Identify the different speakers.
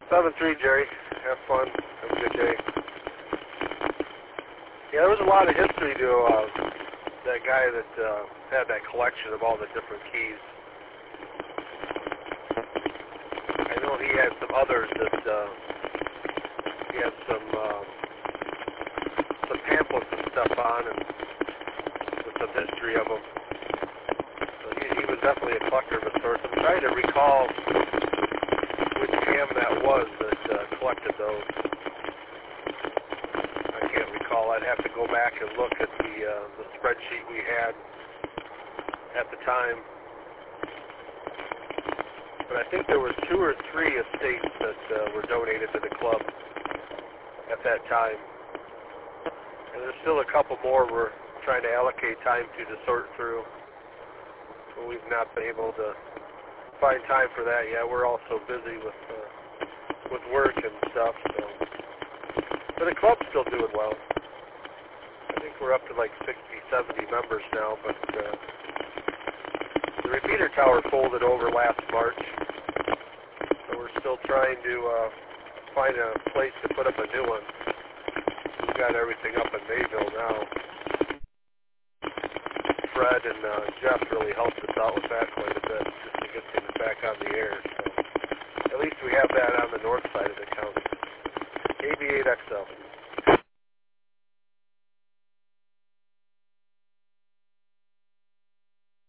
Speaker 1: 7-3, Jerry. Have fun. Have a good day. Yeah, there was a lot of history to that guy that had that collection of all the different keys. I know he had some others that he had some pamphlets and stuff on, and with some history of them. So he was definitely a collector of sorts. I'm trying to recall which cam that was that collected those. I can't recall. I'd have to go back and look at the spreadsheet we had at the time. But I think there was 2 or 3 estates that were donated to the club at that time. And there's still a couple more we're trying to allocate time to sort through. But we've not been able to find time for that yet. We're all so busy with work and stuff. So. But the club's still doing well. I think we're up to like 60, 70 members now, but the repeater tower folded over last March. So we're still trying to find a place to put up a new one. We've got everything up in Mayville now. Fred and Jeff really helped us out with that quite a bit, just to get things back on the air. So at least we have that on the north side of the county. KB8XL.